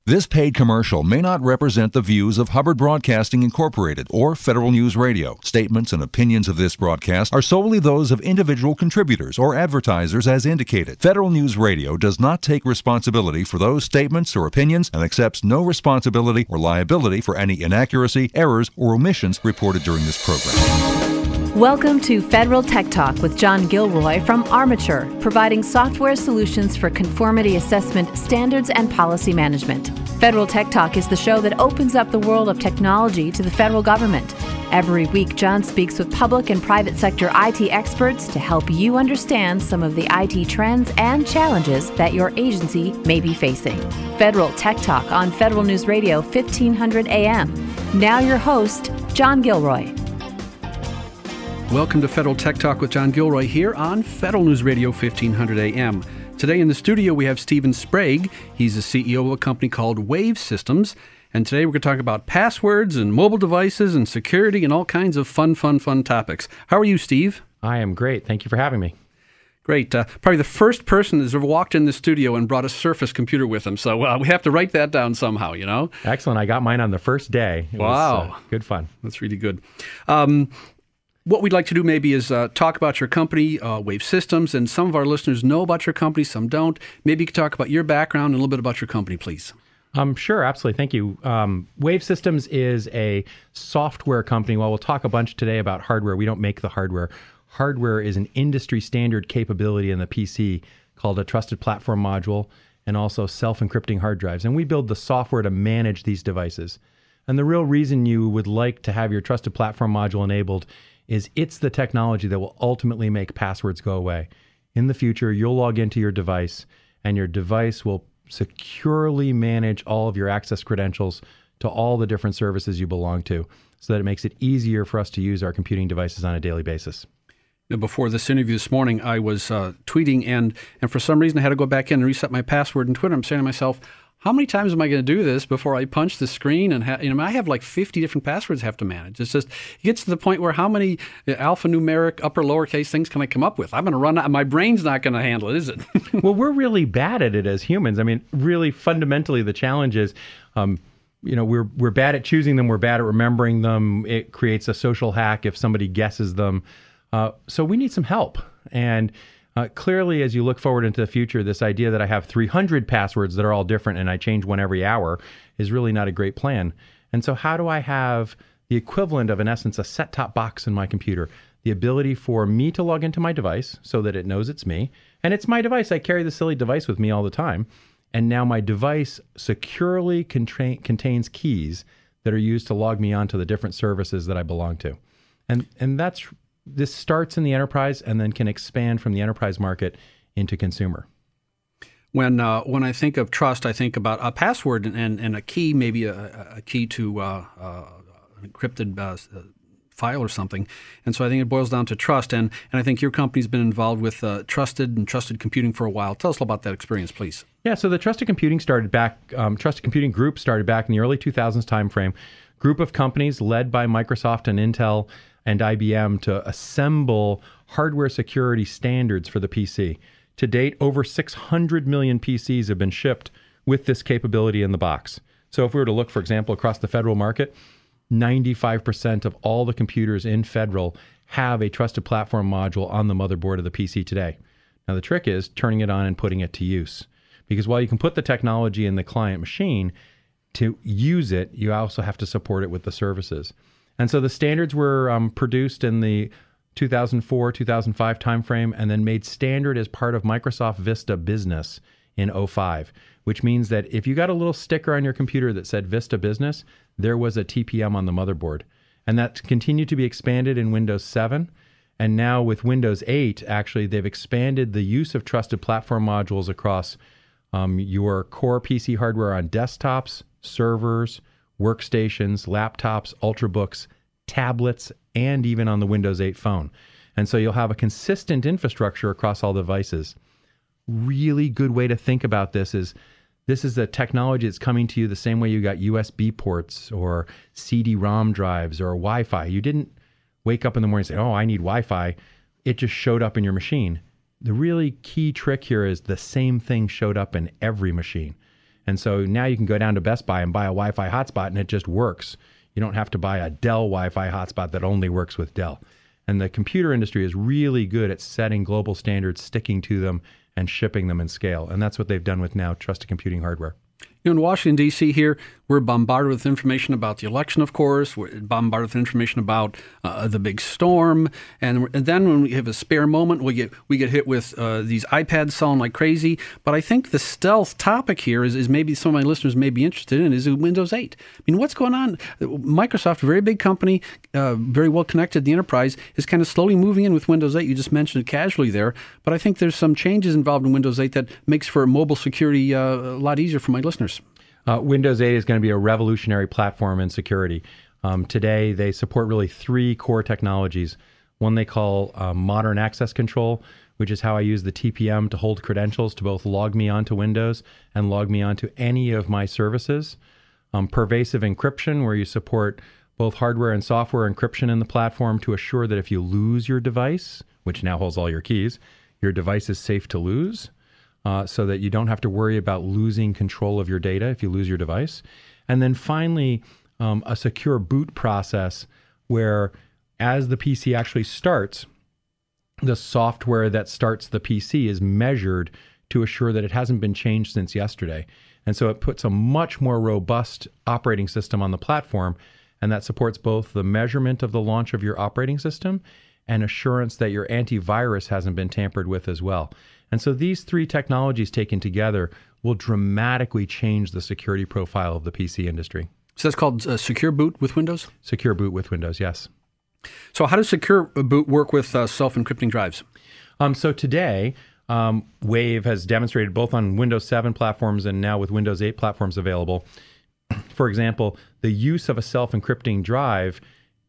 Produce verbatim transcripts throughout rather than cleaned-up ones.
This paid commercial may not represent the views of Hubbard Broadcasting Incorporated or Federal News Radio. Statements and opinions of this broadcast are solely those of individual contributors or advertisers as indicated. Federal News Radio does not take responsibility for those statements or opinions and accepts no responsibility or liability for any inaccuracy, errors, or omissions reported during this program. Welcome to Federal Tech Talk with John Gilroy from Armature, providing software solutions for conformity assessment, standards, and policy management. Federal Tech Talk is the show that opens up the world of technology to the federal government. Every week, John speaks with public and private sector I T experts to help you understand some of the I T trends and challenges that your agency may be facing. Federal Tech Talk on Federal News Radio fifteen hundred A M. Now your host, John Gilroy. Welcome to Federal Tech Talk with John Gilroy here on Federal News Radio fifteen hundred A M. Today in the studio we have Stephen Sprague. He's the C E O of a company called Wave Systems. And today we're going to talk about passwords and mobile devices and security and all kinds of fun, fun, fun topics. How are you, Steve? I am great. Thank you for having me. Great. Uh, probably the first person that's ever walked in the studio and brought a Surface computer with him. So uh, we have to write that down somehow, you know? Excellent. I got mine on the first day. It wow. was, uh, good fun. That's really good. Um, What we'd like to do maybe is uh, talk about your company, uh, Wave Systems, and some of our listeners know about your company, some don't. Maybe you could talk about your background and a little bit about your company, please. Um, sure, absolutely. Thank you. Um, Wave Systems is a software company. While we'll talk a bunch today about hardware, we don't make the hardware. Hardware is an industry standard capability in the P C called a Trusted Platform Module and also self-encrypting hard drives. And we build the software to manage these devices. And the real reason you would like to have your Trusted Platform Module enabled is it's the technology that will ultimately make passwords go away. In the future, you'll log into your device, and your device will securely manage all of your access credentials to all the different services you belong to, so that it makes it easier for us to use our computing devices on a daily basis. Now, before this interview this morning, I was uh, tweeting, and, and for some reason I had to go back in and reset my password in Twitter. I'm saying to myself, how many times am I going to do this before I punch the screen? And ha- you know, I have like fifty different passwords I have to manage. It's just, it gets to the point where how many alphanumeric, upper, lowercase things can I come up with? I'm going to run out. My brain's not going to handle it, is it? Well, we're really bad at it as humans. I mean, really fundamentally, the challenge is, um, you know, we're we're bad at choosing them. We're bad at remembering them. It creates a social hack if somebody guesses them. Uh, so we need some help. And Uh, clearly, as you look forward into the future, this idea that I have three hundred passwords that are all different and I change one every hour is really not a great plan. And so how do I have the equivalent of, in essence, a set-top box in my computer, the ability for me to log into my device so that it knows it's me, and it's my device. I carry the silly device with me all the time. And now my device securely contra- contains keys that are used to log me onto the different services that I belong to. And, and that's This starts in the enterprise and then can expand from the enterprise market into consumer. When uh, when I think of trust, I think about a password and, and a key, maybe a, a key to uh, uh, an encrypted uh, file or something. And so I think it boils down to trust. And, and I think your company's been involved with uh, trusted and trusted computing for a while. Tell us about that experience, please. Yeah, so the Trusted Computing started back, um, Trusted Computing Group started back in the early two thousands timeframe. Group of companies led by Microsoft and Intel and I B M to assemble hardware security standards for the P C. To date, over six hundred million P Cs have been shipped with this capability in the box. So if we were to look, for example, across the federal market, ninety-five percent of all the computers in federal have a Trusted Platform Module on the motherboard of the P C today. Now, the trick is turning it on and putting it to use. Because while you can put the technology in the client machine, to use it, you also have to support it with the services. And so the standards were um, produced in the two thousand four, two thousand five timeframe and then made standard as part of Microsoft Vista Business in oh five, which means that if you got a little sticker on your computer that said Vista Business, there was a T P M on the motherboard. And that continued to be expanded in Windows seven. And now with Windows eight, actually, they've expanded the use of Trusted Platform Modules across um, your core P C hardware on desktops, servers, workstations, laptops, ultrabooks, tablets, and even on the Windows eight phone. And so you'll have a consistent infrastructure across all devices. Really good way to think about this is this is a technology that's coming to you the same way you got U S B ports or C D ROM drives or Wi-Fi. You didn't wake up in the morning and say, oh, I need Wi-Fi. It just showed up in your machine. The really key trick here is the same thing showed up in every machine. And so now you can go down to Best Buy and buy a Wi-Fi hotspot, and it just works. You don't have to buy a Dell Wi-Fi hotspot that only works with Dell. And the computer industry is really good at setting global standards, sticking to them, and shipping them in scale. And that's what they've done with now Trusted Computing Hardware. You know, in Washington, D C here, we're bombarded with information about the election, of course. We're bombarded with information about uh, the big storm. And, and then when we have a spare moment, we get we get hit with uh, these iPads selling like crazy. But I think the stealth topic here is, is maybe some of my listeners may be interested in is Windows eight. I mean, what's going on? Microsoft, a very big company, uh, very well connected, the enterprise, is kind of slowly moving in with Windows eight. You just mentioned it casually there. But I think there's some changes involved in Windows eight that makes for mobile security uh, a lot easier for my listeners. Uh, Windows eight is going to be a revolutionary platform in security. Um, today, they support really three core technologies. One they call uh, modern access control, which is how I use the T P M to hold credentials to both log me onto Windows and log me onto any of my services. Um, pervasive encryption, where you support both hardware and software encryption in the platform to assure that if you lose your device, which now holds all your keys, your device is safe to lose. Uh, so that you don't have to worry about losing control of your data if you lose your device. And then finally, um, a secure boot process where as the P C actually starts, the software that starts the P C is measured to assure that it hasn't been changed since yesterday. And so it puts a much more robust operating system on the platform, and that supports both the measurement of the launch of your operating system and assurance that your antivirus hasn't been tampered with as well. And so these three technologies taken together will dramatically change the security profile of the P C industry. So that's called uh, Secure Boot with Windows? Secure Boot with Windows, yes. So how does Secure Boot work with uh, self-encrypting drives? Um, so today, um, Wave has demonstrated both on Windows seven platforms and now with Windows eight platforms available. For example, the use of a self-encrypting drive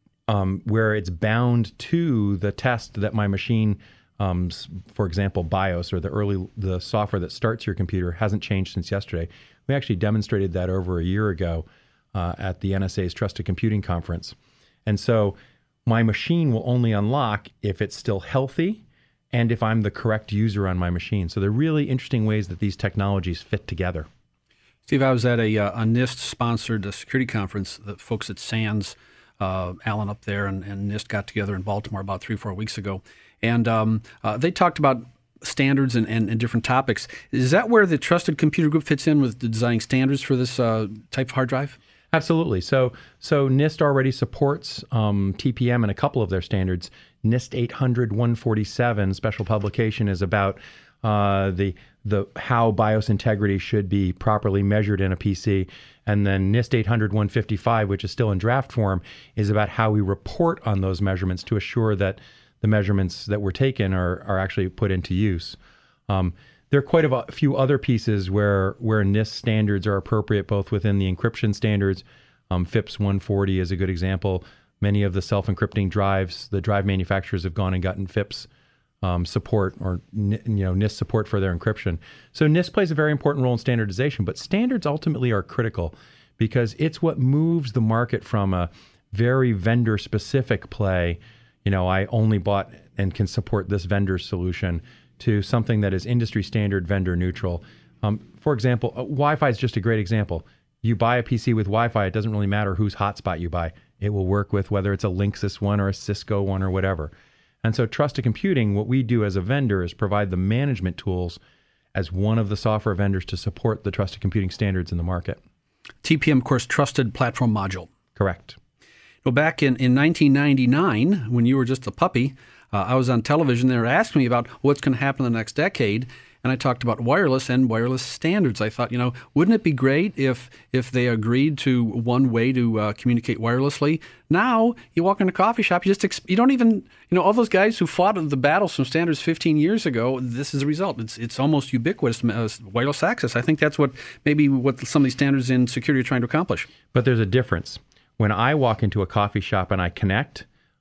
um, where it's bound to the test that my machine Um, for example, BIOS or the early the software that starts your computer hasn't changed since yesterday. We actually demonstrated that over a year ago uh, at the N S A's Trusted Computing Conference. And so my machine will only unlock if it's still healthy and if I'm the correct user on my machine. So they're really interesting ways that these technologies fit together. Steve, I was at a, uh, a NIST-sponsored uh, security conference. The folks at SANS, uh, Alan up there, and, and NIST got together in Baltimore about three, four weeks ago. And um, uh, they talked about standards and, and, and different topics. Is that where the Trusted Computer Group fits in with designing standards for this uh, type of hard drive? Absolutely. So so NIST already supports um, T P M in a couple of their standards. NIST eight hundred dash one forty-seven special publication is about uh, the the how BIOS integrity should be properly measured in a P C. And then NIST eight hundred dash one fifty-five, which is still in draft form, is about how we report on those measurements to assure that the measurements that were taken are, are actually put into use. Um, there are quite a few other pieces where, where NIST standards are appropriate, both within the encryption standards. Um, FIPS one forty is a good example. Many of the self-encrypting drives, the drive manufacturers have gone and gotten FIPS um, support or you know NIST support for their encryption. So NIST plays a very important role in standardization, but standards ultimately are critical because it's what moves the market from a very vendor-specific play, you know, I only bought and can support this vendor's solution, to something that is industry standard, vendor neutral. Um, for example, uh, Wi-Fi is just a great example. You buy a P C with Wi-Fi, it doesn't really matter whose hotspot you buy. It will work with whether it's a Linksys one or a Cisco one or whatever. And so Trusted Computing, what we do as a vendor is provide the management tools as one of the software vendors to support the Trusted Computing standards in the market. T P M, of course, Trusted Platform Module. Correct. Well, back in, in nineteen ninety-nine, when you were just a puppy, uh, I was on television. They were asking me about what's going to happen in the next decade, and I talked about wireless and wireless standards. I thought, you know, wouldn't it be great if if they agreed to one way to uh, communicate wirelessly? Now, you walk in a coffee shop, you just ex- you don't even, you know, all those guys who fought the battles from standards fifteen years ago, this is the result. It's it's almost ubiquitous, uh, wireless access. I think that's what maybe what some of these standards in security are trying to accomplish. But there's a difference. When I walk into a coffee shop and I connect,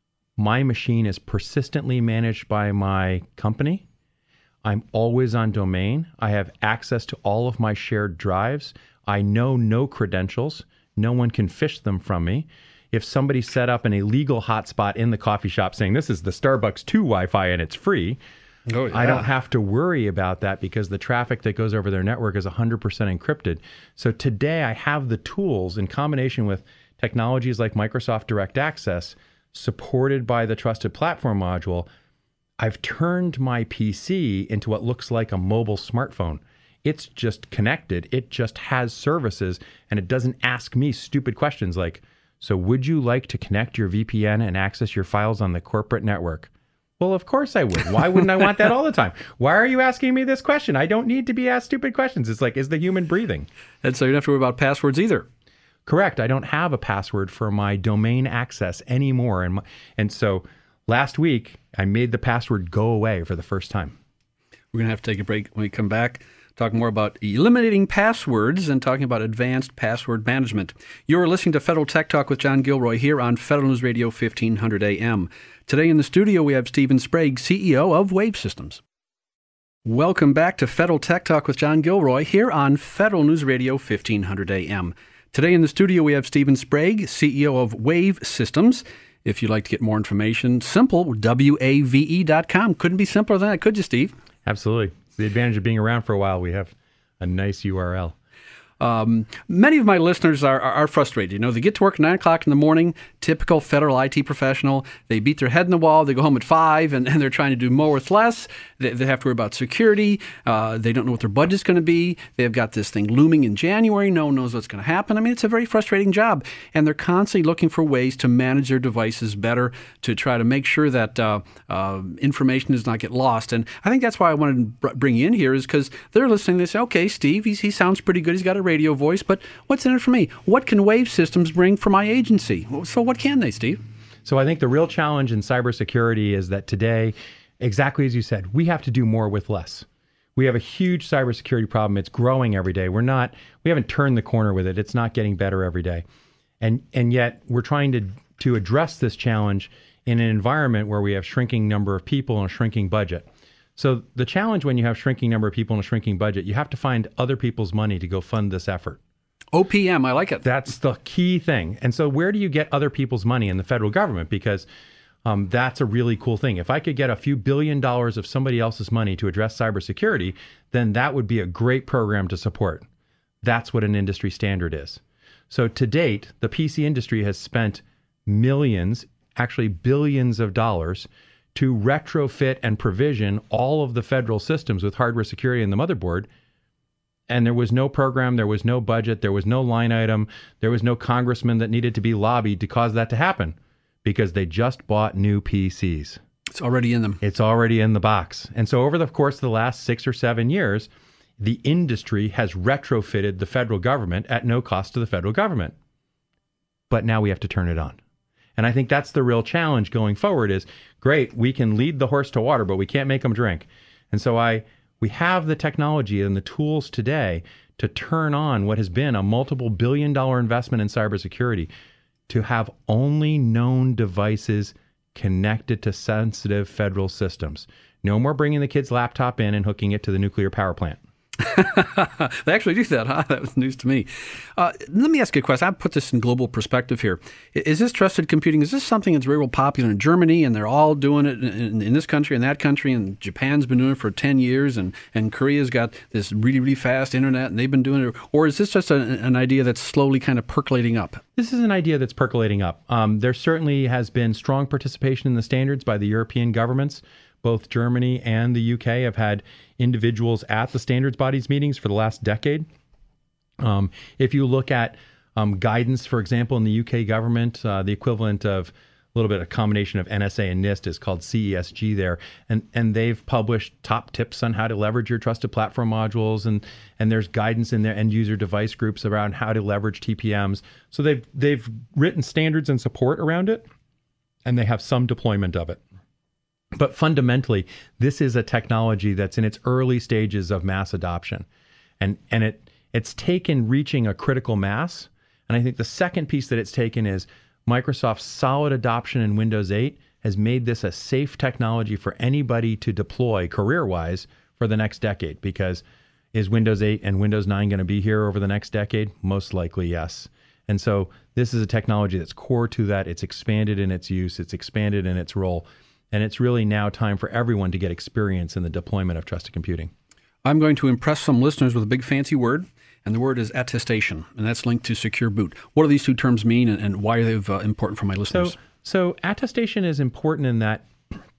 my machine is persistently managed by my company. I'm always on domain. I have access to all of my shared drives. I know no credentials. No one can phish them from me. If somebody set up an illegal hotspot in the coffee shop saying this is the Starbucks two Wi-Fi and it's free, Oh, yeah. I don't have to worry about that because the traffic that goes over their network is one hundred percent encrypted. So today I have the tools in combination with technologies like Microsoft Direct Access, supported by the Trusted Platform module. I've turned my P C into what looks like a mobile smartphone. It's just connected. It just has services, and it doesn't ask me stupid questions like, so would you like to connect your V P N and access your files on the corporate network? Well, of course I would. Why wouldn't I want that all the time? Why are you asking me this question? I don't need to be asked stupid questions. It's like, is the human breathing? And so you don't have to worry about passwords either. Correct. I don't have a password for my domain access anymore. And, my, and so last week, I made the password go away for the first time. We're going to have to take a break. When we come back, talk more about eliminating passwords and talking about advanced password management. You're listening to Federal Tech Talk with John Gilroy here on Federal News Radio fifteen hundred A M. Today in the studio, we have Stephen Sprague, C E O of Wave Systems. Welcome back to Federal Tech Talk with John Gilroy here on Federal News Radio fifteen hundred A M. Today in the studio, we have Stephen Sprague, C E O of Wave Systems. If you'd like to get more information, simple, W A V E dot com. Couldn't be simpler than that, could you, Steve? Absolutely. It's the advantage of being around for a while. We have a nice U R L. Um, many of my listeners are, are, are frustrated. You know, they get to work at nine o'clock in the morning, typical federal I T professional. They beat their head in the wall. They go home at five, and, and they're trying to do more with less. They, they have to worry about security. Uh, they don't know what their budget's going to be. They've got this thing looming in January. No one knows what's going to happen. I mean, it's a very frustrating job. And they're constantly looking for ways to manage their devices better, to try to make sure that uh, uh, information does not get lost. And I think that's why I wanted to br- bring you in here, is because they're listening. They say, okay, Steve, he's, he sounds pretty good. He's got a radio voice, but what's in it for me? What can Wave Systems bring for my agency? So what can they, Steve? So I think the real challenge in cybersecurity is that today, exactly as you said, we have to do more with less. We have a huge cybersecurity problem. It's growing every day. We're not, we haven't turned the corner with it. It's not getting better every day. And and yet we're trying to to address this challenge in an environment where we have shrinking number of people and a shrinking budget. So the challenge when you have shrinking number of people and a shrinking budget, you have to find other people's money to go fund this effort. O P M, I like it. That's the key thing. And so where do you get other people's money in the federal government? Because um, that's a really cool thing. If I could get a few billion dollars of somebody else's money to address cybersecurity, then that would be a great program to support. That's what an industry standard is. So to date, the P C industry has spent millions, actually billions of dollars to retrofit and provision all of the federal systems with hardware security in the motherboard. And there was no program, there was no budget, there was no line item, there was no congressman that needed to be lobbied to cause that to happen because they just bought new P Cs. It's already in them. It's already in the box. And so over the course of the last six or seven years, the industry has retrofitted the federal government at no cost to the federal government. But now we have to turn it on. And I think that's the real challenge going forward is, great, we can lead the horse to water, but we can't make them drink. And so I, we have the technology and the tools today to turn on what has been a multiple billion dollar investment in cybersecurity to have only known devices connected to sensitive federal systems. No more bringing the kid's laptop in and hooking it to the nuclear power plant. They actually do that, huh? That was news to me. Uh, let me ask you a question. I'll put this in global perspective here. Is this trusted computing, is this something that's very well popular in Germany, and they're all doing it in, in this country and that country, and Japan's been doing it for ten years, and, and Korea's got this really, really fast internet, and they've been doing it? Or is this just a, an idea that's slowly kind of percolating up? This is an idea that's percolating up. Um, there certainly has been strong participation in the standards by the European governments. Both Germany and the U K have had individuals at the standards bodies meetings for the last decade. Um, if you look at um, guidance, for example, in the U K government, uh, the equivalent of a little bit of combination of N S A and NIST is called C E S G there. And and they've published top tips on how to leverage your trusted platform modules. And, and there's guidance in their end user device groups around how to leverage T P Ms. So they've, they've written standards and support around it, and they have some deployment of it. But fundamentally, this is a technology that's in its early stages of mass adoption. And and it it's taken reaching a critical mass. And I think the second piece that it's taken is Microsoft's solid adoption in Windows eight has made this a safe technology for anybody to deploy career-wise for the next decade. Because is Windows eight and Windows nine going to be here over the next decade? Most likely, yes. And so this is a technology that's core to that. It's expanded in its use. It's expanded in its role. And it's really now time for everyone to get experience in the deployment of trusted computing. I'm going to impress some listeners with a big fancy word, and the word is attestation, and that's linked to Secure Boot. What do these two terms mean, and, and why are they uh, important for my listeners? So, so attestation is important in that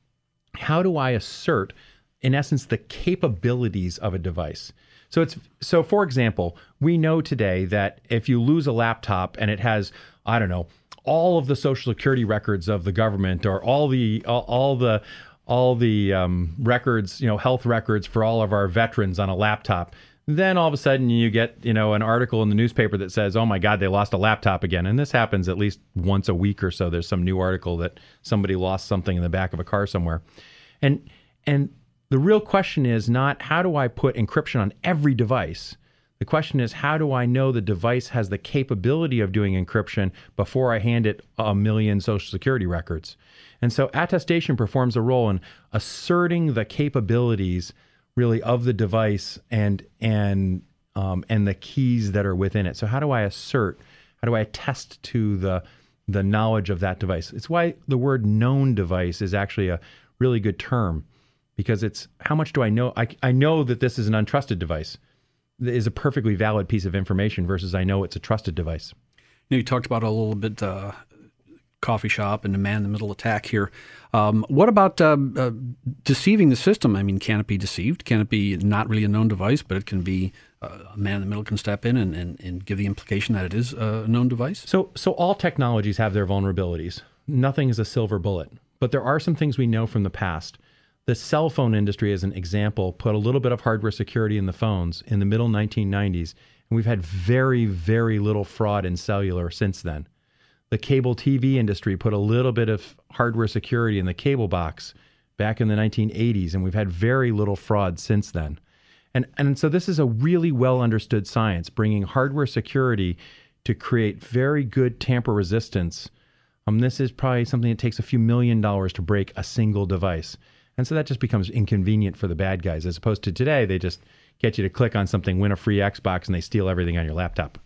how do I assert, in essence, the capabilities of a device? So it's so, for example, we know today that if you lose a laptop and it has, I don't know, all of the Social Security records of the government, or all the all, all the all the um, records, you know, health records for all of our veterans on a laptop, then all of a sudden you get, you know, an article in the newspaper that says, oh my God, they lost a laptop again. And this happens at least once a week or so. There's some new article that somebody lost something in the back of a car somewhere. And and the real question is not how do I put encryption on every device? The question is, how do I know the device has the capability of doing encryption before I hand it a million Social Security records? And so attestation performs a role in asserting the capabilities really of the device and and um, and the keys that are within it. So how do I assert? How do I attest to the the knowledge of that device? It's why the word known device is actually a really good term, because it's how much do I know? I, I know that this is an untrusted device. That is a perfectly valid piece of information versus I know it's a trusted device. You know, you talked about a little bit uh, coffee shop and the man-in-the-middle attack here. Um, what about uh, uh, deceiving the system? I mean, can it be deceived? Can it be not really a known device, but it can be uh, a man in the middle can step in and, and, and give the implication that it is a known device? So, so all technologies have their vulnerabilities. Nothing is a silver bullet, but there are some things we know from the past. The cell phone industry, as an example, put a little bit of hardware security in the phones in the middle nineteen nineties, and we've had very, very little fraud in cellular since then. The cable T V industry put a little bit of hardware security in the cable box back in the nineteen eighties, and we've had very little fraud since then. And, and so this is a really well understood science, bringing hardware security to create very good tamper resistance. Um, this is probably something that takes a few million dollars to break a single device. And so that just becomes inconvenient for the bad guys, as opposed to today, they just get you to click on something, win a free Xbox, and they steal everything on your laptop.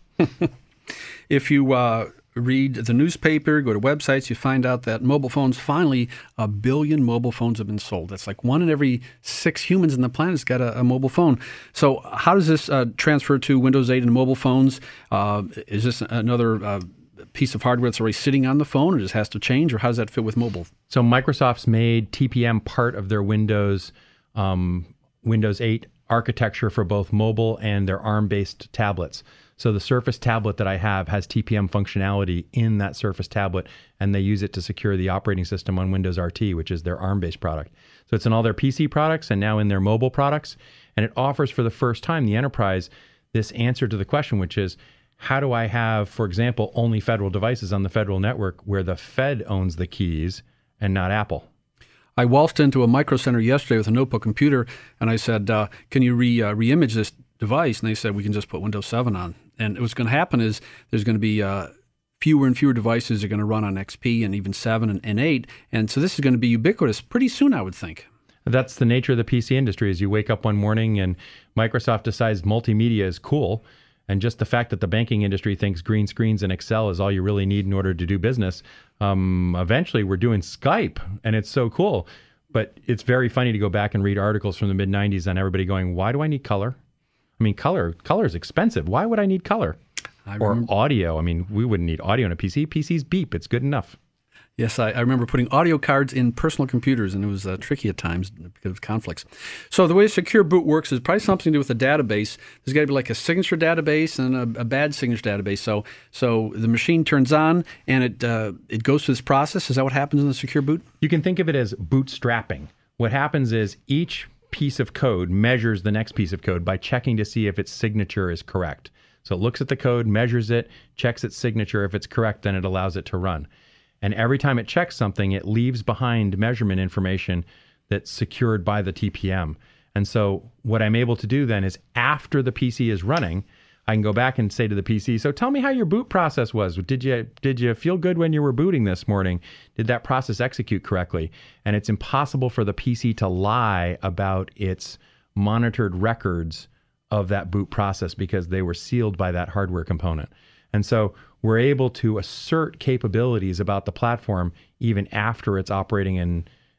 If you uh, read the newspaper, go to websites, you find out that mobile phones, finally, a billion mobile phones have been sold. That's like one in every six humans on the planet has got a, a mobile phone. So how does this uh, transfer to Windows eight and mobile phones? Uh, is this another uh, piece of hardware that's already sitting on the phone, or just has to change, or how does that fit with mobile? So Microsoft's made T P M part of their Windows um, Windows eight architecture for both mobile and their ARM-based tablets. So the Surface tablet that I have has T P M functionality in that Surface tablet, and they use it to secure the operating system on Windows R T, which is their ARM-based product. So it's in all their P C products and now in their mobile products, and it offers for the first time the enterprise this answer to the question, which is, how do I have, for example, only federal devices on the federal network where the Fed owns the keys and not Apple? I waltzed into a Micro Center yesterday with a notebook computer, and I said, uh, can you re, uh, re-image this device? And they said, we can just put Windows seven on. And what's going to happen is there's going to be uh, fewer and fewer devices that are going to run on X P and even seven and, and eight. And so this is going to be ubiquitous pretty soon, I would think. That's the nature of the P C industry, is you wake up one morning and Microsoft decides multimedia is cool. And just the fact that the banking industry thinks green screens and Excel is all you really need in order to do business, um, eventually we're doing Skype, and it's so cool. But it's very funny to go back and read articles from the mid nineties on everybody going, why do I need color? I mean, color color is expensive. Why would I need color? I or remember- audio. I mean, we wouldn't need audio in a P C. P Cs beep. It's good enough. Yes, I, I remember putting audio cards in personal computers, and it was uh, tricky at times because of conflicts. So the way Secure Boot works is probably something to do with a database. There's got to be like a signature database and a, a bad signature database. So so the machine turns on, and it uh, it goes through this process. Is that what happens in the Secure Boot? You can think of it as bootstrapping. What happens is each piece of code measures the next piece of code by checking to see if its signature is correct. So it looks at the code, measures it, checks its signature. If it's correct, then it allows it to run. And every time it checks something, it leaves behind measurement information that's secured by the T P M. And so what I'm able to do then is after the P C is running, I can go back and say to the P C, so tell me how your boot process was. Did you did you feel good when you were booting this morning? Did that process execute correctly? And it's impossible for the P C to lie about its monitored records of that boot process because they were sealed by that hardware component. And so we're able to assert capabilities about the platform even after it's operating and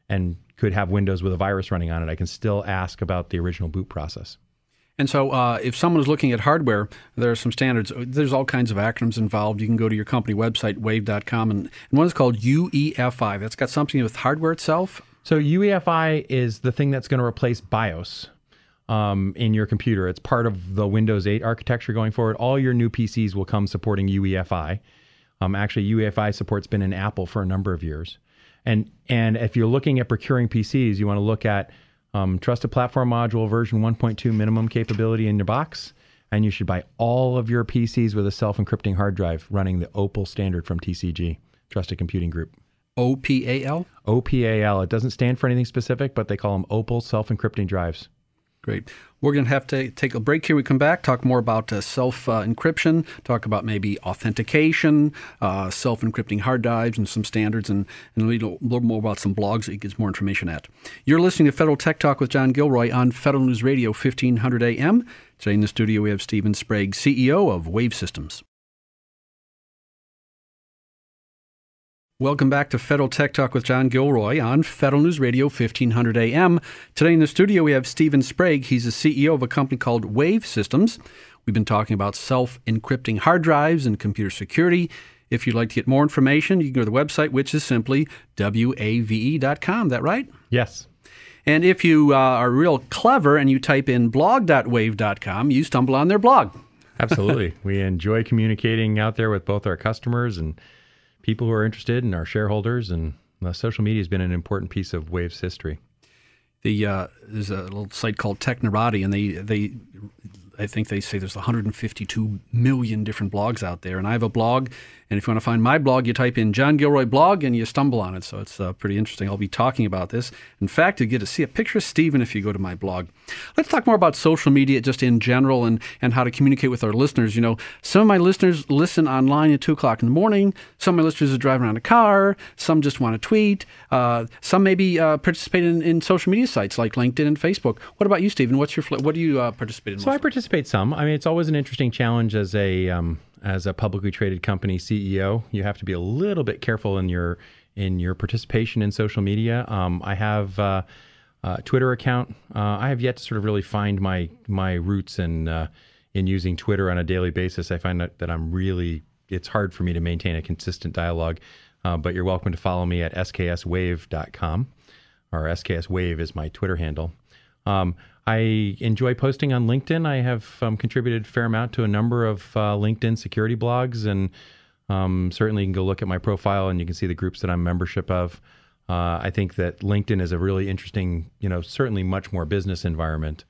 and could have Windows with a virus running on it, I can still ask about the original boot process. And so uh, if someone is looking at hardware, there are some standards. There's all kinds of acronyms involved. You can go to your company website, wave dot com, and, and one is called U E F I. That's got something to do with hardware itself? So U E F I is the thing that's going to replace BIOS um, in your computer. It's part of the Windows eight architecture going forward. All your new P Cs will come supporting U E F I. Um, actually, U E F I support's been in Apple for a number of years. And, and if you're looking at procuring P Cs, you want to look at Um, Trusted Platform Module version one point two minimum capability in your box, and you should buy all of your P Cs with a self-encrypting hard drive running the Opal standard from T C G, Trusted Computing Group. O P A L? O P A L. It doesn't stand for anything specific, but they call them Opal self-encrypting drives. Great. We're going to have to take a break here. We come back, talk more about uh, self-encryption, uh, talk about maybe authentication, uh, self-encrypting hard drives, and some standards, and, and a little, little more about some blogs that you get more information at. You're listening to Federal Tech Talk with John Gilroy on Federal News Radio, fifteen hundred A M. Today in the studio we have Stephen Sprague, C E O of Wave Systems. Welcome back to Federal Tech Talk with John Gilroy on Federal News Radio, fifteen hundred A M. Today in the studio, we have Stephen Sprague. He's the C E O of a company called Wave Systems. We've been talking about self-encrypting hard drives and computer security. If you'd like to get more information, you can go to the website, which is simply wave dot com. Is that right? Yes. And if you uh, are real clever and you type in blog dot wave dot com, you stumble on their blog. Absolutely. We enjoy communicating out there with both our customers and people who are interested, and our shareholders, and uh, social media has been an important piece of Wave's history. The uh, there's a little site called Technorati, and they they I think they say there's one hundred fifty-two million different blogs out there. And I have a blog, and if you want to find my blog, you type in John Gilroy blog, and you stumble on it. So it's uh, pretty interesting. I'll be talking about this. In fact, you get to see a picture of Stephen if you go to my blog. Let's talk more about social media just in general, and, and how to communicate with our listeners. You know, some of my listeners listen online at two o'clock in the morning. Some of my listeners are driving around a car. Some just want to tweet. Uh, some maybe uh, participate in, in social media sites like LinkedIn and Facebook. What about you, Stephen? What's your what do you uh, participate in? So I participate some. I mean, it's always an interesting challenge as a um, as a publicly traded company C E O. You have to be a little bit careful in your in your participation in social media. Um, I have uh, a Twitter account. Uh, I have yet to sort of really find my my roots in uh, in using Twitter on a daily basis. I find that, that I'm really it's hard for me to maintain a consistent dialogue. Uh, but you're welcome to follow me at S K S wave dot com, or S K S Wave is my Twitter handle. Um, I enjoy posting on LinkedIn. I have um, contributed a fair amount to a number of uh, LinkedIn security blogs, and um, certainly you can go look at my profile and you can see the groups that I'm membership of. Uh, I think that LinkedIn is a really interesting, you know, certainly much more business environment.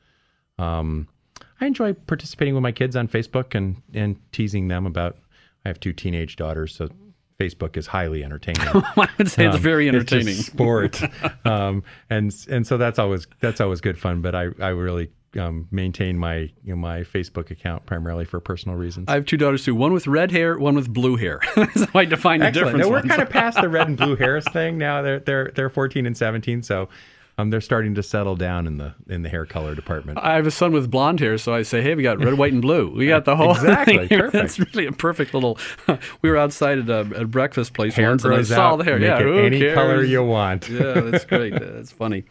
Um, I enjoy participating with my kids on Facebook and, and teasing them about, I have two teenage daughters, so Facebook is highly entertaining. I would say um, it's very entertaining. It's just sport, um, and and so that's always that's always good fun. But I I really um, maintain my you know, my Facebook account primarily for personal reasons. I have two daughters too. One with red hair, one with blue hair. That's how I define the Excellent. difference. No, we're kind of past the red and blue hairs thing now. They're they're they're fourteen and seventeen, so. Um, they're starting to settle down in the in the hair color department. I have a son with blonde hair, so I say, hey, we got red, white, and blue. We got the whole exactly thing here. Perfect. That's really a perfect little. We were outside at a, a breakfast place hair once, and I saw out, the hair. Make yeah, it who any cares? color you want. Yeah, that's great. That's funny.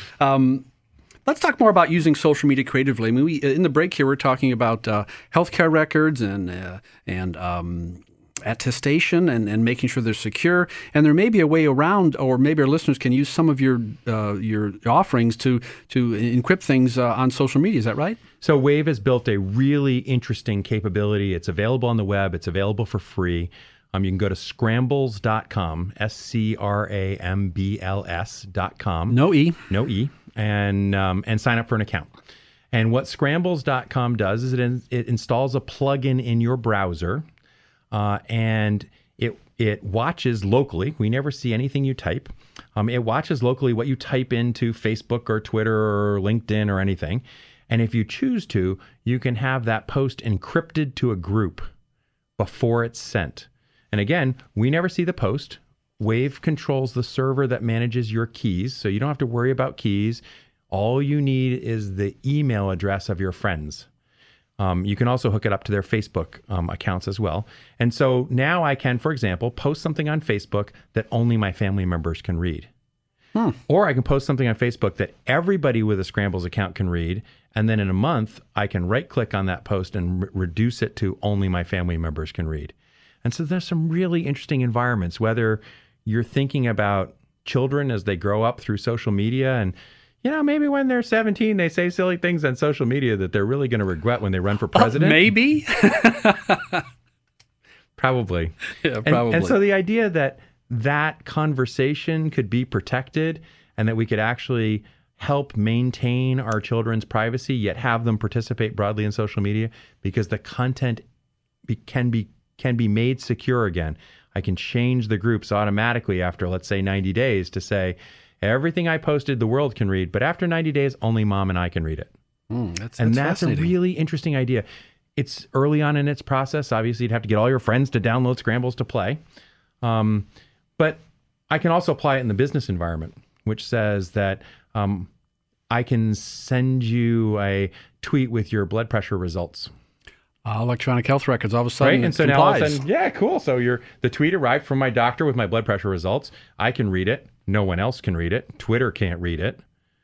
Um, Let's talk more about using social media creatively. I mean, we, in the break here, we're talking about uh, healthcare records and uh, and. Um, attestation and, and making sure they're secure. And there may be a way around, or maybe our listeners can use some of your uh, your offerings to to encrypt things uh, on social media. Is that right? So Wave has built a really interesting capability. It's available on the web. It's available for free. Um, you can go to scrambles dot com, S C R A M B L S dot com. No E. No E. And, um, and sign up for an account. And what scrambles dot com does is it, in, it installs a plugin in your browser. Uh, and it it watches locally. We never see anything you type. Um, it watches locally what you type into Facebook or Twitter or LinkedIn or anything. And if you choose to, you can have that post encrypted to a group before it's sent. And again, we never see the post. Wave controls the server that manages your keys, so you don't have to worry about keys. All you need is the email address of your friends. Um, you can also hook it up to their Facebook um, accounts as well. And so now I can, for example, post something on Facebook that only my family members can read. Hmm. Or I can post something on Facebook that everybody with a Scrambles account can read. And then in a month, I can right-click on that post and re- reduce it to only my family members can read. And so there's some really interesting environments, whether you're thinking about children as they grow up through social media and, you know, maybe when they're seventeen, they say silly things on social media that they're really going to regret when they run for president. Uh, maybe. Probably. Yeah, And, probably. and so the idea that that conversation could be protected and that we could actually help maintain our children's privacy, yet have them participate broadly in social media because the content be, can be can be made secure again. I can change the groups automatically after, let's say, ninety days to say, everything I posted, the world can read, but after ninety days, only mom and I can read it. Mm, that's, and that's, that's a fascinating. really interesting idea. It's early on in its process. Obviously, you'd have to get all your friends to download Scrambles to play. Um, but I can also apply it in the business environment, which says that um, I can send you a tweet with your blood pressure results. Uh, electronic health records, all of a sudden, Right? And it so now all of a complies. sudden, yeah, cool. So your the tweet arrived from my doctor with my blood pressure results. I can read it. No one else can read it. Twitter can't read it.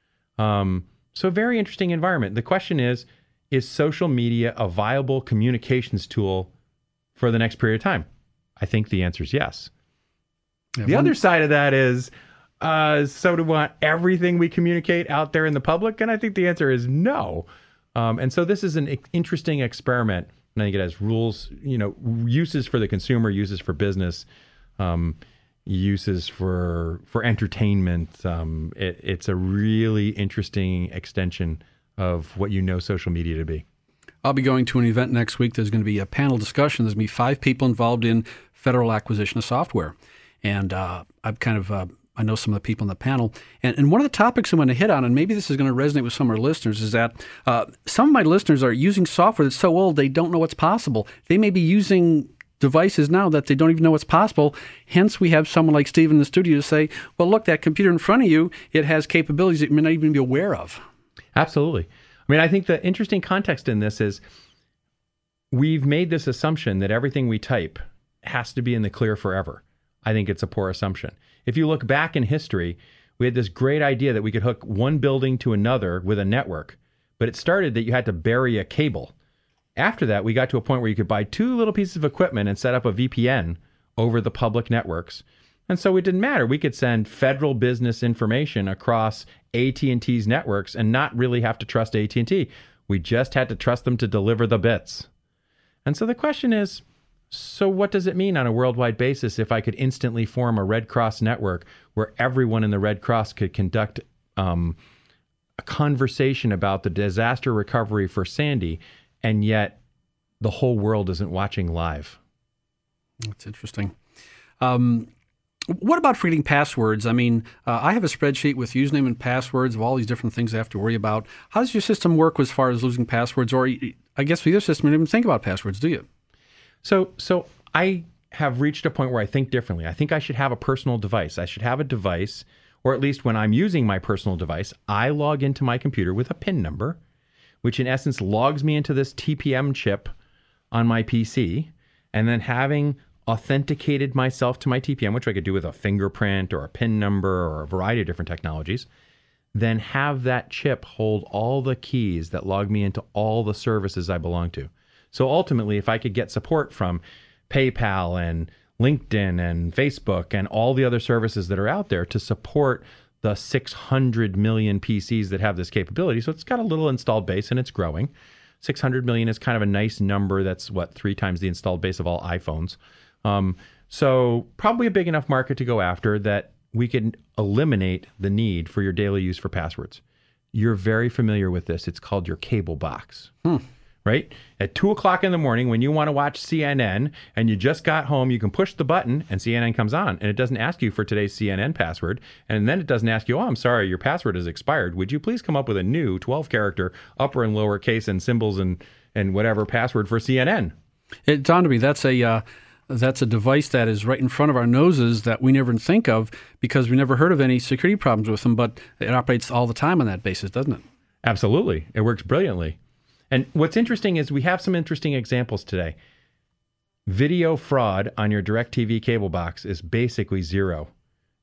Um, so a very interesting environment. The question is, is social media a viable communications tool for the next period of time? I think the answer is yes. Yeah, The one- other side of that is, uh, so do we want everything we communicate out there in the public? And I think the answer is no. Um, and so this is an e- interesting experiment. And I think it has rules, you know, uses for the consumer, uses for business, um, uses for for entertainment. Um, it, it's a really interesting extension of what you know social media to be. I'll be going to an event next week. There's going to be a panel discussion. There's going to be five people involved in federal acquisition of software. And uh, I've kind of, uh, I know some of the people in the panel. And, and one of the topics I'm going to hit on, and maybe this is going to resonate with some of our listeners, is that uh, some of my listeners are using software that's so old they don't know what's possible. They may be using devices now that they don't even know what's possible. Hence, we have someone like Steve in the studio to say, well, look, that computer in front of you, it has capabilities that you may not even be aware of. Absolutely. I mean, I think the interesting context in this is we've made this assumption that everything we type has to be in the clear forever. I think it's a poor assumption. If you look back in history, we had this great idea that we could hook one building to another with a network, but it started that you had to bury a cable. After that, we got to a point where you could buy two little pieces of equipment and set up a V P N over the public networks. And so it didn't matter. We could send federal business information across A T and T's networks and not really have to trust A T and T. We just had to trust them to deliver the bits. And so the question is, so what does it mean on a worldwide basis if I could instantly form a Red Cross network where everyone in the Red Cross could conduct um, a conversation about the disaster recovery for Sandy, and yet the whole world isn't watching live? That's interesting. Um, what about forgetting passwords? I mean, uh, I have a spreadsheet with username and passwords of all these different things I have to worry about. How does your system work as far as losing passwords? Or I guess for your system, you don't even think about passwords, do you? So, so I have reached a point where I think differently. I think I should have a personal device. I should have a device, or at least when I'm using my personal device, I log into my computer with a PIN number, which in essence logs me into this T P M chip on my P C, and then having authenticated myself to my T P M, which I could do with a fingerprint or a PIN number or a variety of different technologies, then have that chip hold all the keys that log me into all the services I belong to. So ultimately, if I could get support from PayPal and LinkedIn and Facebook and all the other services that are out there to support the six hundred million P Cs that have this capability, so it's got a little installed base and it's growing. six hundred million is kind of a nice number. That's what, three times the installed base of all iPhones. Um, so probably a big enough market to go after that we can eliminate the need for your daily use for passwords. You're very familiar with this. It's called your cable box. Hmm. Right? At two o'clock in the morning, when you want to watch C N N and you just got home, you can push the button and C N N comes on. And it doesn't ask you for today's C N N password. And then it doesn't ask you, oh, I'm sorry, your password has expired. Would you please come up with a new twelve character upper and lower case and symbols and, and whatever password for C N N? It dawned on me that's a uh, that's a device that is right in front of our noses that we never think of because we never heard of any security problems with them, but it operates all the time on that basis, doesn't it? Absolutely. It works brilliantly. And what's interesting is we have some interesting examples today. Video fraud on your DirecTV cable box is basically zero.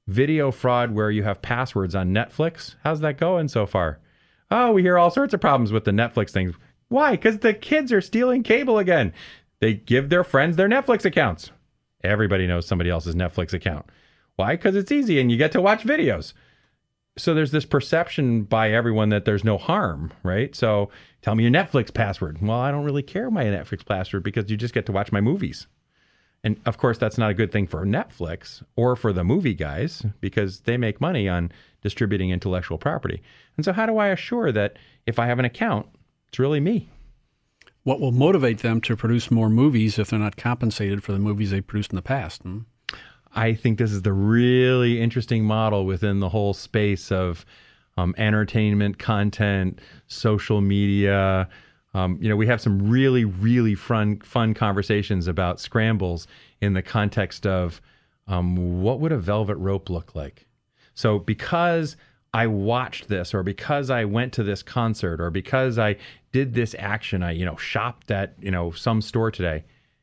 Video fraud where you have passwords on Netflix. How's that going so far? Oh, we hear all sorts of problems with the Netflix things. Why? Because the kids are stealing cable again. They give their friends their Netflix accounts. Everybody knows somebody else's Netflix account. Why? Because it's easy and you get to watch videos. So there's this perception by everyone that there's no harm, right? So tell me your Netflix password. Well, I don't really care my Netflix password because you just get to watch my movies. And of course, that's not a good thing for Netflix or for the movie guys because they make money on distributing intellectual property. And so how do I assure that if I have an account, it's really me? What will motivate them to produce more movies if they're not compensated for the movies they produced in the past? Hmm? I think this is the really interesting model within the whole space of um, entertainment, content, social media. Um, you know, we have some really, really fun, fun conversations about scrambles in the context of um, what would a velvet rope look like? So because I watched this, or because I went to this concert, or because I did this action, I, you know, shopped at, you know, some store today,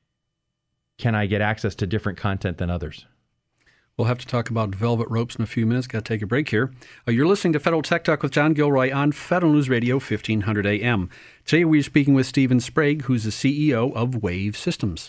can I get access to different content than others? We'll have to talk about velvet ropes in a few minutes. Got to take a break here. Uh, you're listening to Federal Tech Talk with John Gilroy on Federal News Radio, fifteen hundred A M. Today we're speaking with Stephen Sprague, who's the C E O of Wave Systems.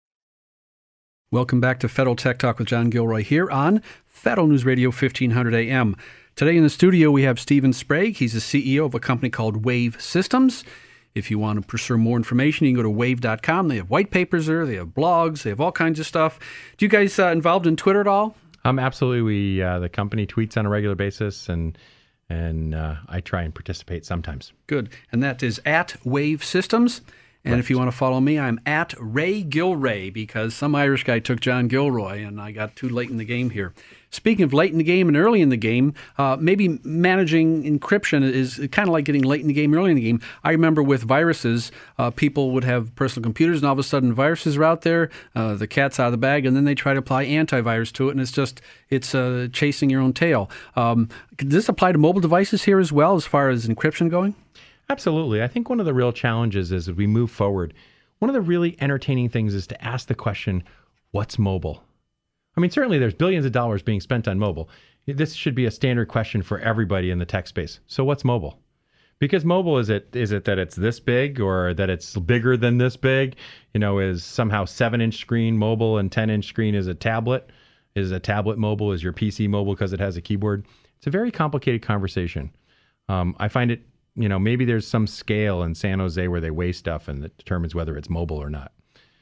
Welcome back to Federal Tech Talk with John Gilroy here on Federal News Radio, fifteen hundred A M. Today in the studio we have Stephen Sprague. He's the C E O of a company called Wave Systems. If you want to pursue more information, you can go to wave dot com. They have white papers there. They have blogs. They have all kinds of stuff. Do you guys uh, involved in Twitter at all? Um, absolutely. We uh, the company tweets on a regular basis, and and uh, I try and participate sometimes. Good. And that is at Wave Systems. And right. If you want to follow me, I'm at Ray Gilray, because some Irish guy took John Gilroy, and I got too late in the game here. Speaking of late in the game and early in the game, uh, maybe managing encryption is kind of like getting late in the game, early in the game. I remember with viruses, uh, people would have personal computers, and all of a sudden viruses are out there, uh, the cat's out of the bag, and then they try to apply antivirus to it, and it's just it's uh, chasing your own tail. Um, does this apply to mobile devices here as well, as far as encryption going? Absolutely. I think one of the real challenges is as we move forward, one of the really entertaining things is to ask the question, what's mobile? I mean, certainly there's billions of dollars being spent on mobile. This should be a standard question for everybody in the tech space. So what's mobile? Because mobile, is it is it that it's this big, or that it's bigger than this big? You know, is somehow seven-inch screen mobile and ten-inch screen is a tablet? Is a tablet mobile? Is your P C mobile because it has a keyboard? It's a very complicated conversation. Um, I find it, you know, maybe there's some scale in San Jose where they weigh stuff and that determines whether it's mobile or not.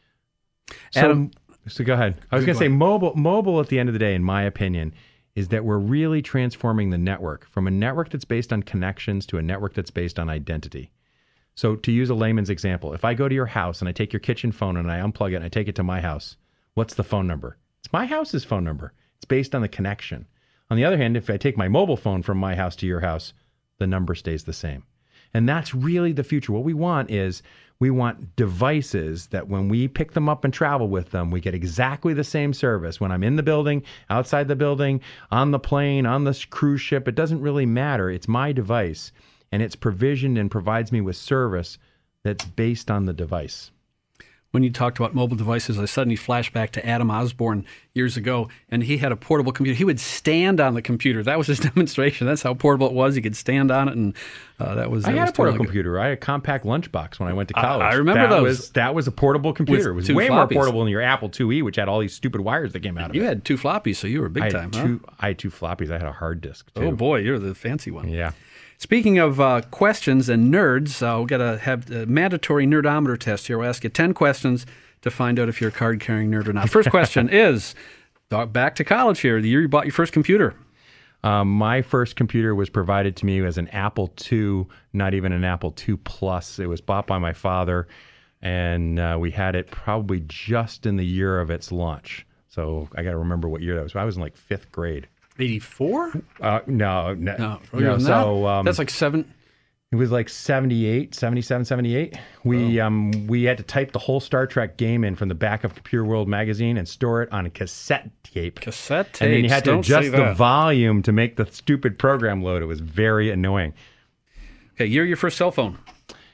So, Adam, So go ahead. I was going to say mobile, mobile at the end of the day, in my opinion, is that we're really transforming the network from a network that's based on connections to a network that's based on identity. So to use a layman's example, if I go to your house and I take your kitchen phone and I unplug it and I take it to my house, what's the phone number? It's my house's phone number. It's based on the connection. On the other hand, if I take my mobile phone from my house to your house, the number stays the same. And that's really the future. What we want is we want devices that when we pick them up and travel with them, we get exactly the same service. When I'm in the building, outside the building, on the plane, on the cruise ship, it doesn't really matter. It's my device, and it's provisioned and provides me with service that's based on the device. When you talked about mobile devices, I suddenly flashed back to Adam Osborne years ago, and he had a portable computer. He would stand on the computer. That was his demonstration. That's how portable it was. He could stand on it, and uh, that was. I that had was a portable totally computer. I had a compact lunchbox when I went to college. I, I remember that those. Was, that was a portable computer. With it was way floppies. more portable than your Apple two E, which had all these stupid wires that came out of you it. You had two floppies, so you were big I time. Had two, huh? I had two floppies. I had a hard disk, too. Oh, boy, you're the fancy one. Yeah. Speaking of uh, questions and nerds, uh, we've got to have a mandatory nerdometer test here. We'll ask you ten questions to find out if you're a card-carrying nerd or not. First question is, back to college here, the year you bought your first computer. Um, my first computer was provided to me as an Apple two, not even an Apple two Plus. It was bought by my father, and uh, we had it probably just in the year of its launch. So I got to remember what year that was. I was in like fifth grade. eighty-four? Uh, no, no. No, no so um, that's like seven... It was like seventy-eight, seventy-seven, seventy-eight. We oh. um we had to type the whole Star Trek game in from the back of Computer World magazine and store it on a cassette tape. Cassette tape. And then you had to adjust the volume to make the stupid program load. It was very annoying. Okay, year your first cell phone.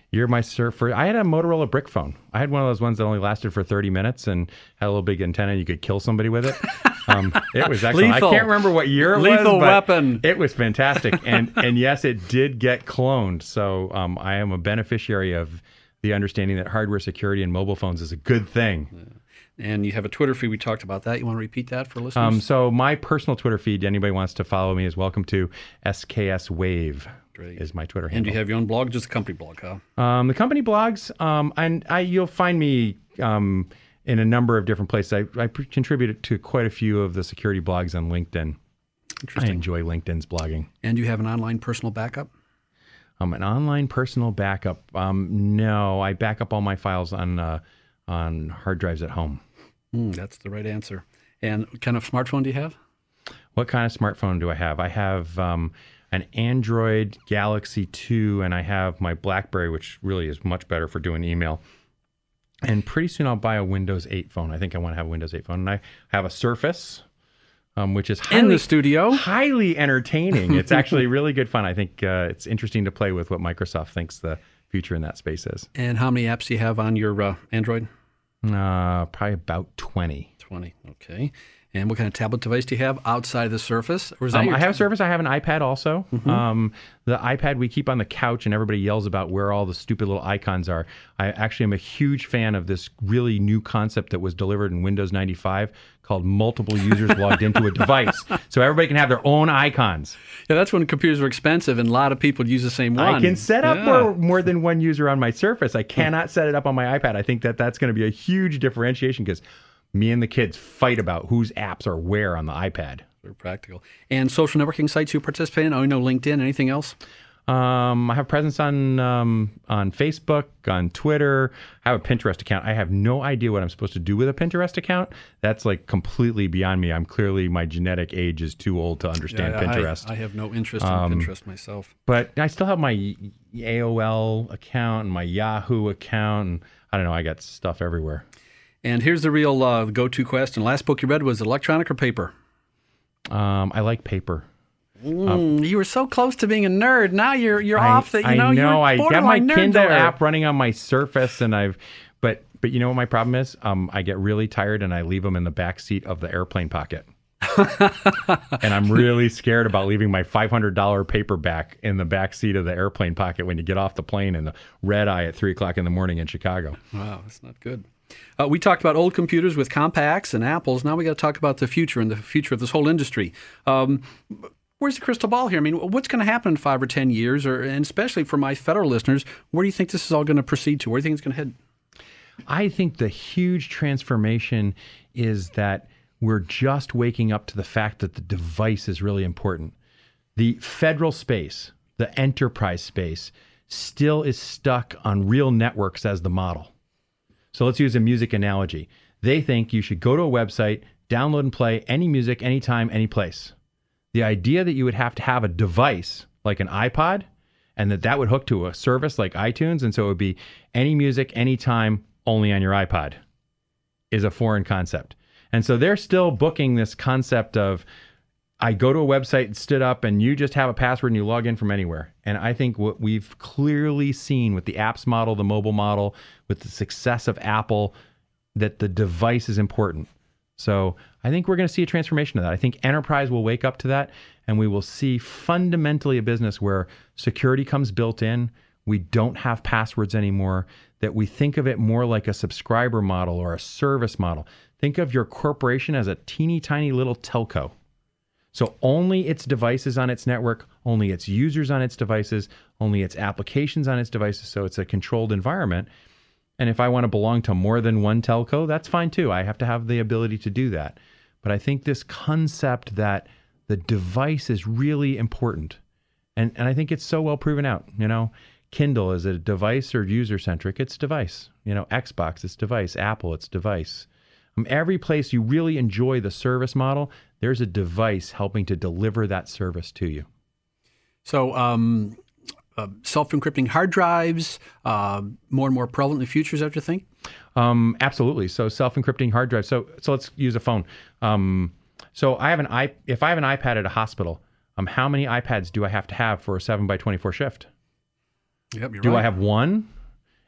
You're my surfer. I had a Motorola brick phone. I had one of those ones that only lasted for thirty minutes and had a little big antenna. You could kill somebody with it. Um, it was excellent. Lethal. I can't remember what year it Lethal was. Lethal weapon. It was fantastic. And and yes, it did get cloned. So um, I am a beneficiary of the understanding that hardware security in mobile phones is a good thing. Yeah. And you have a Twitter feed. We talked about that. You want to repeat that for listeners? Um, so my personal Twitter feed, anybody wants to follow me is welcome to. S K S Wave Great. is my Twitter handle. And do you have your own blog, just a company blog, huh? Um, the company blogs, um, and I, you'll find me um, in a number of different places. I, I contribute to quite a few of the security blogs on LinkedIn. Interesting. I enjoy LinkedIn's blogging. And you have an online personal backup? Um, an online personal backup? Um, no, I back up all my files on uh, on hard drives at home. Mm, that's the right answer. And what kind of smartphone do you have? What kind of smartphone do I have? I have um, an Android Galaxy two, and I have my BlackBerry, which really is much better for doing email. And pretty soon I'll buy a Windows eight phone. I think I want to have a Windows eight phone. And I have a Surface, um, which is highly, in the studio. highly entertaining. It's actually really good fun. I think uh, it's interesting to play with what Microsoft thinks the future in that space is. And how many apps do you have on your uh, Android? Uh, probably about twenty. twenty, okay. And what kind of tablet device do you have outside of the Surface? Or is that Um, your I have a t- Surface. I have an iPad also. Mm-hmm. Um, the iPad we keep on the couch, and everybody yells about where all the stupid little icons are. I actually am a huge fan of this really new concept that was delivered in Windows ninety-five called multiple users logged into a device. So everybody can have their own icons. Yeah, that's when computers were expensive and a lot of people use the same one. I can set up Yeah. more, more than one user on my Surface. I cannot set it up on my iPad. I think that that's going to be a huge differentiation because me and the kids fight about whose apps are where on the iPad. Very practical. And social networking sites you participate in? Oh, you know, LinkedIn, anything else? Um, I have presence on um, on Facebook, on Twitter. I have a Pinterest account. I have no idea what I'm supposed to do with a Pinterest account. That's like completely beyond me. I'm clearly, my genetic age is too old to understand Yeah, I- Pinterest. I, have no interest in Um, Pinterest myself. But I still have my A O L account and my Yahoo account. And I don't know. I got stuff everywhere. And here's the real uh, go-to question. Last book you read was electronic or paper? Um, I like paper. Mm, you were so close to being a nerd. Now you're you're I, off. The, you I know, know. You're I got my borderline nerd Kindle there. app running on my Surface, and I've, but but you know what my problem is? Um, I get really tired, and I leave them in the back seat of the airplane pocket. And I'm really scared about leaving my five hundred dollars paperback in the back seat of the airplane pocket when you get off the plane in the red eye at three o'clock in the morning in Chicago. Wow, that's not good. Uh, we talked about old computers with Compaqs and Apples. Now we got to talk about the future and the future of this whole industry. Um, where's the crystal ball here? I mean, what's going to happen in five or ten years? Or, and especially for my federal listeners, where do you think this is all going to proceed to? Where do you think it's going to head? I think the huge transformation is that we're just waking up to the fact that the device is really important. The federal space, the enterprise space, still is stuck on real networks as the model. So let's use a music analogy. They think you should go to a website, download and play any music, anytime, any place. The idea that you would have to have a device like an iPod and that that would hook to a service like iTunes, and so it would be any music, anytime, only on your iPod, is a foreign concept. And so they're still booking this concept of, I go to a website and stood up and you just have a password and you log in from anywhere. And I think what we've clearly seen with the apps model, the mobile model, with the success of Apple, that the device is important. So I think we're going to see a transformation of that. I think enterprise will wake up to that, and we will see fundamentally a business where security comes built in. We don't have passwords anymore, that we think of it more like a subscriber model or a service model. Think of your corporation as a teeny tiny little telco. So only its devices on its network, only its users on its devices, only its applications on its devices. So it's a controlled environment. And if I want to belong to more than one telco, that's fine too. I have to have the ability to do that. But I think this concept that the device is really important. And, and I think it's so well proven out. You know, Kindle, is it device or user-centric? It's device. You know, Xbox, it's device. Apple, it's device. Um, every place you really enjoy the service model, there's a device helping to deliver that service to you. So um, uh, self-encrypting hard drives, uh, more and more prevalent in the future, is that what you think? Um, absolutely. So self-encrypting hard drives. So so let's use a phone. Um, so I have an i if I have an iPad at a hospital, um, how many iPads do I have to have for a seven by twenty-four shift? Yep, you're Do right. I have one?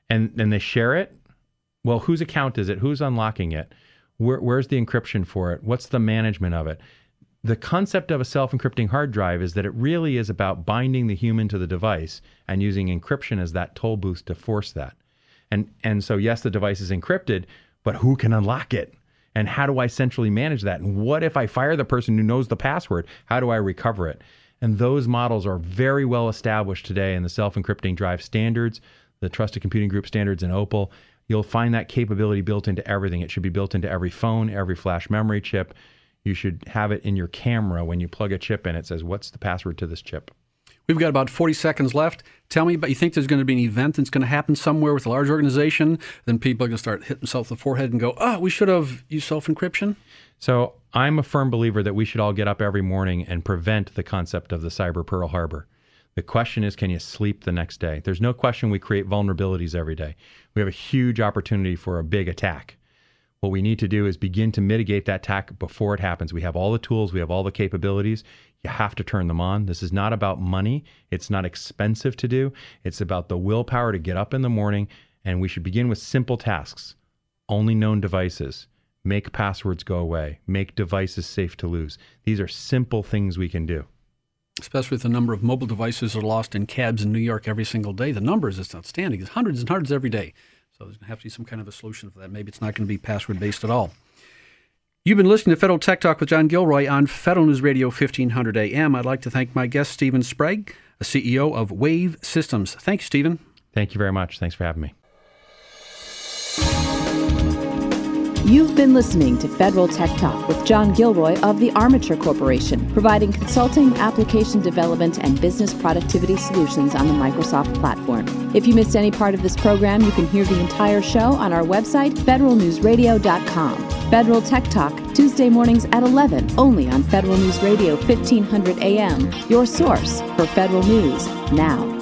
and then they share it. Well, whose account is it? Who's unlocking it? Where, where's the encryption for it? What's the management of it? The concept of a self-encrypting hard drive is that it really is about binding the human to the device and using encryption as that toll booth to force that. And and so, yes, the device is encrypted, but who can unlock it? And how do I centrally manage that? And what if I fire the person who knows the password? How do I recover it? And those models are very well established today in the self-encrypting drive standards, the Trusted Computing Group standards in Opal. You'll find that capability built into everything. It should be built into every phone, every flash memory chip. You should have it in your camera when you plug a chip in. It says, what's the password to this chip? We've got about forty seconds left. Tell me, but you think there's going to be an event that's going to happen somewhere with a large organization, then people are going to start hitting themselves in the forehead and go, oh, we should have used self-encryption? So I'm a firm believer that we should all get up every morning and prevent the concept of the cyber Pearl Harbor. The question is, can you sleep the next day? There's no question we create vulnerabilities every day. We have a huge opportunity for a big attack. What we need to do is begin to mitigate that attack before it happens. We have all the tools. We have all the capabilities. You have to turn them on. This is not about money. It's not expensive to do. It's about the willpower to get up in the morning, and we should begin with simple tasks. Only known devices. Make passwords go away. Make devices safe to lose. These are simple things we can do. Especially with the number of mobile devices that are lost in cabs in New York every single day. The number is just outstanding. It's hundreds and hundreds every day. So there's going to have to be some kind of a solution for that. Maybe it's not going to be password-based at all. You've been listening to Federal Tech Talk with John Gilroy on Federal News Radio fifteen hundred A M. I'd like to thank my guest, Stephen Sprague, a C E O of Wave Systems. Thank you, Stephen. Thank you very much. Thanks for having me. You've been listening to Federal Tech Talk with John Gilroy of the Armature Corporation, providing consulting, application development, and business productivity solutions on the Microsoft platform. If you missed any part of this program, you can hear the entire show on our website, federal news radio dot com. Federal Tech Talk, Tuesday mornings at eleven, only on Federal News Radio fifteen hundred A M, your source for federal news now.